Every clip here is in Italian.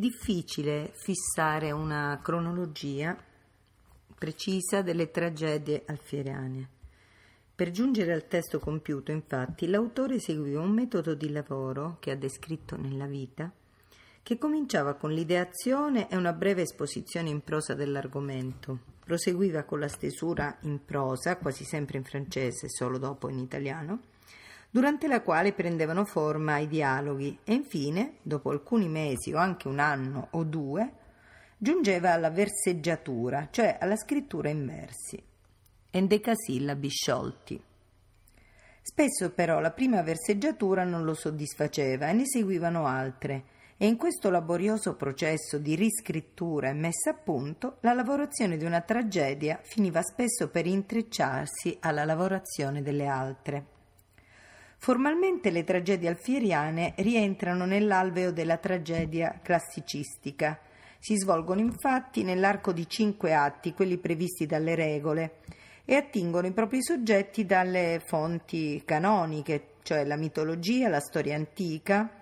difficile fissare una cronologia precisa delle tragedie alfieriane. Per giungere al testo compiuto, infatti, l'autore seguiva un metodo di lavoro che ha descritto nella vita, che cominciava con l'ideazione e una breve esposizione in prosa dell'argomento, proseguiva con la stesura in prosa, quasi sempre in francese, solo dopo in italiano, durante la quale prendevano forma i dialoghi e infine, dopo alcuni mesi o anche un anno o due, giungeva alla verseggiatura, cioè alla scrittura in versi, endecasillabi sciolti. Spesso però la prima verseggiatura non lo soddisfaceva e ne seguivano altre, e in questo laborioso processo di riscrittura e messa a punto la lavorazione di una tragedia finiva spesso per intrecciarsi alla lavorazione delle altre. Formalmente le tragedie alfieriane rientrano nell'alveo della tragedia classicistica. Si svolgono infatti nell'arco di 5 atti, quelli previsti dalle regole, e attingono i propri soggetti dalle fonti canoniche, cioè la mitologia, la storia antica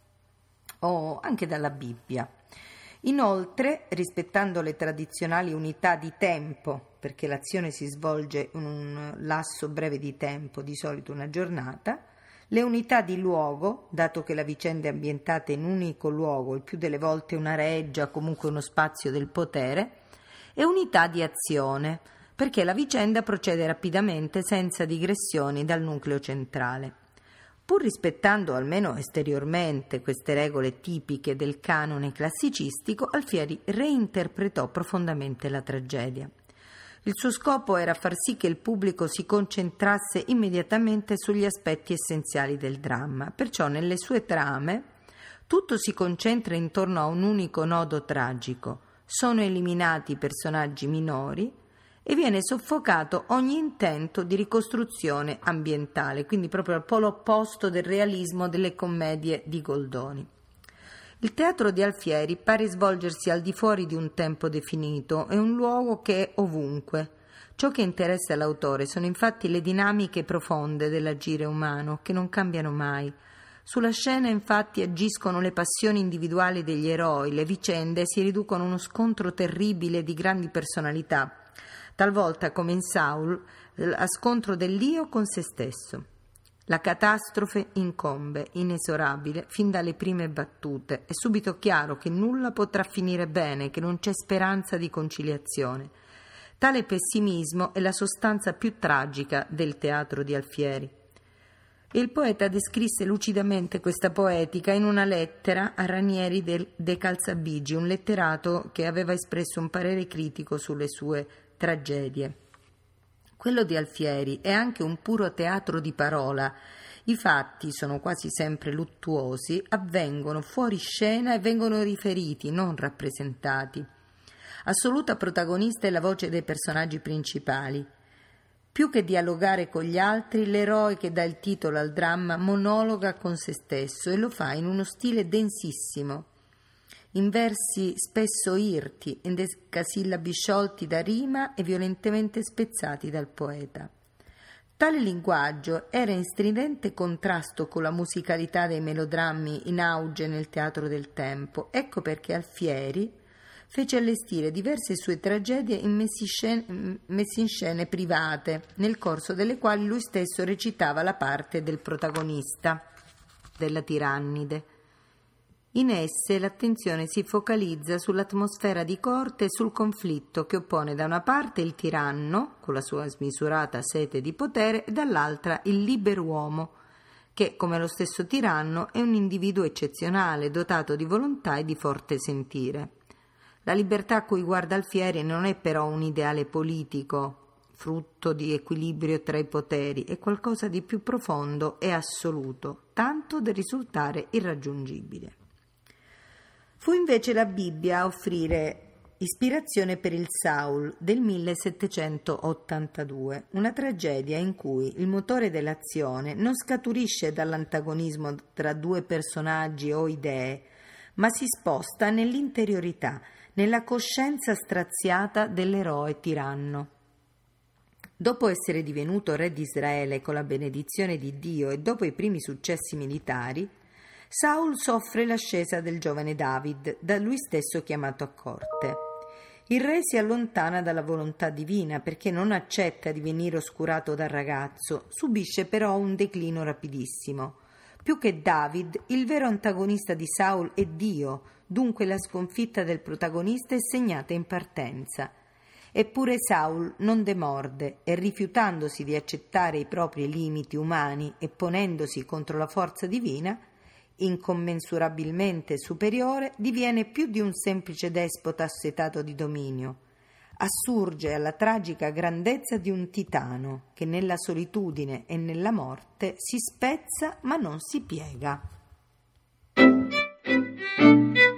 o anche dalla Bibbia. Inoltre, rispettando le tradizionali unità di tempo, perché l'azione si svolge in un lasso breve di tempo, di solito una giornata, le unità di luogo, dato che la vicenda è ambientata in un unico luogo, il più delle volte una reggia, comunque uno spazio del potere, e unità di azione, perché la vicenda procede rapidamente senza digressioni dal nucleo centrale. Pur rispettando almeno esteriormente queste regole tipiche del canone classicistico, Alfieri reinterpretò profondamente la tragedia. Il suo scopo era far sì che il pubblico si concentrasse immediatamente sugli aspetti essenziali del dramma, perciò nelle sue trame tutto si concentra intorno a un unico nodo tragico, sono eliminati i personaggi minori e viene soffocato ogni intento di ricostruzione ambientale, quindi proprio al polo opposto del realismo delle commedie di Goldoni. Il teatro di Alfieri pare svolgersi al di fuori di un tempo definito, è un luogo che è ovunque. Ciò che interessa l'autore sono infatti le dinamiche profonde dell'agire umano, che non cambiano mai. Sulla scena infatti agiscono le passioni individuali degli eroi, le vicende si riducono a uno scontro terribile di grandi personalità, talvolta come in Saul, a scontro dell'io con se stesso. La catastrofe incombe, inesorabile, fin dalle prime battute. È subito chiaro che nulla potrà finire bene, che non c'è speranza di conciliazione. Tale pessimismo è la sostanza più tragica del teatro di Alfieri. E il poeta descrisse lucidamente questa poetica in una lettera a Ranieri de Calzabigi, un letterato che aveva espresso un parere critico sulle sue tragedie. Quello di Alfieri è anche un puro teatro di parola. I fatti sono quasi sempre luttuosi, avvengono fuori scena e vengono riferiti, non rappresentati. Assoluta protagonista è la voce dei personaggi principali. Più che dialogare con gli altri, l'eroe che dà il titolo al dramma monologa con se stesso e lo fa in uno stile densissimo, in versi spesso irti, in decasillabi sciolti da rima e violentemente spezzati dal poeta. Tale linguaggio era in stridente contrasto con la musicalità dei melodrammi in auge nel teatro del tempo. Ecco perché Alfieri fece allestire diverse sue tragedie messe in scene private, nel corso delle quali lui stesso recitava la parte del protagonista, della tirannide. In esse l'attenzione si focalizza sull'atmosfera di corte e sul conflitto che oppone da una parte il tiranno, con la sua smisurata sete di potere, e dall'altra il liberuomo, che, come lo stesso tiranno, è un individuo eccezionale, dotato di volontà e di forte sentire. La libertà a cui guarda Alfieri non è però un ideale politico, frutto di equilibrio tra i poteri, è qualcosa di più profondo e assoluto, tanto da risultare irraggiungibile. Fu invece la Bibbia a offrire ispirazione per il Saul del 1782, una tragedia in cui il motore dell'azione non scaturisce dall'antagonismo tra due personaggi o idee, ma si sposta nell'interiorità, nella coscienza straziata dell'eroe tiranno. Dopo essere divenuto re di Israele con la benedizione di Dio e dopo i primi successi militari, Saul soffre l'ascesa del giovane David, da lui stesso chiamato a corte. Il re si allontana dalla volontà divina perché non accetta di venire oscurato dal ragazzo, subisce però un declino rapidissimo. Più che David, il vero antagonista di Saul è Dio, dunque la sconfitta del protagonista è segnata in partenza. Eppure Saul non demorde e, rifiutandosi di accettare i propri limiti umani e ponendosi contro la forza divina, incommensurabilmente superiore, diviene più di un semplice despota assetato di dominio. Assurge alla tragica grandezza di un titano che nella solitudine e nella morte si spezza ma non si piega.